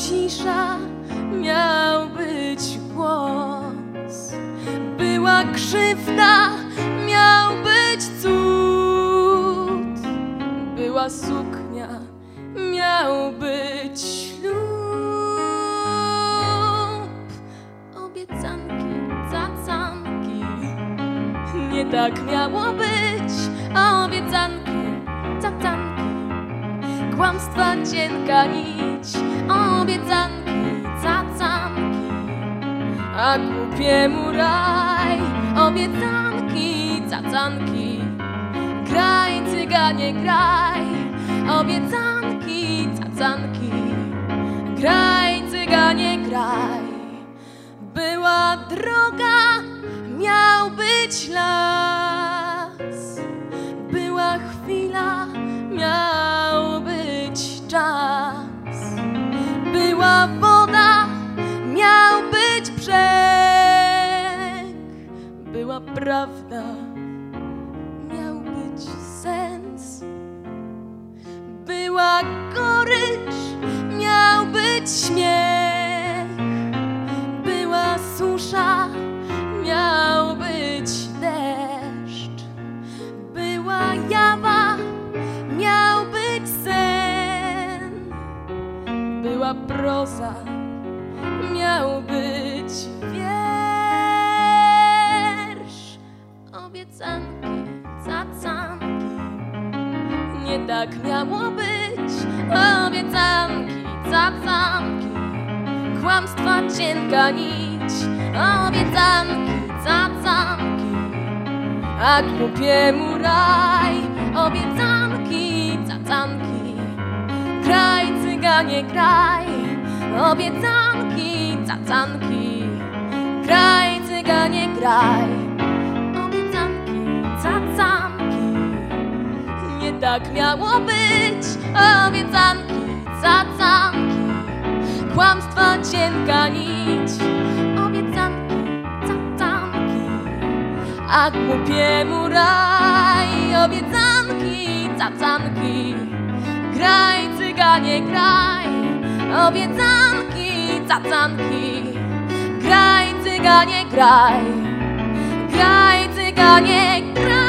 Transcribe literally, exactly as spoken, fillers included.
cisza, miał być głos. Była krzywda, miał być cud. Była suknia, miał być ślub. Obiecanki, cacanki, nie tak miało być. Obiecanki, cacanki, kłamstwa cienka nić. Obiecanki, cacanki, a głupiemu raj. Obiecanki, cacanki, graj cyganie graj. Obiecanki, cacanki, graj cyganie graj. Była droga, miał być las. Była chwila, miał być czas. Była woda, miał być brzeg. Była prawda, miał być sens. Była gorycz, miał być śmiech. Była susza, miał być deszcz. Była jawa, miał być sen. Była proza, miał być wiersz. Obiecanki, cacanki, nie tak miało być. Obiecanki, cacanki, kłamstwa cienka nić. Obiecanki, cacanki, a głupiemu raj. Obiecanki, cacanki, graj cyganie graj. Obiecanki, cacanki, graj cyganie graj. Obiecanki, cacanki, nie tak miało być. Obiecanki, cacanki, kłamstwa cienka nić. Obiecanki, cacanki, a głupiemu raj. Obiecanki, cacanki, graj cyganie graj. Obiecanki, cacanki, graj cyganie graj. Graj cyganie graj.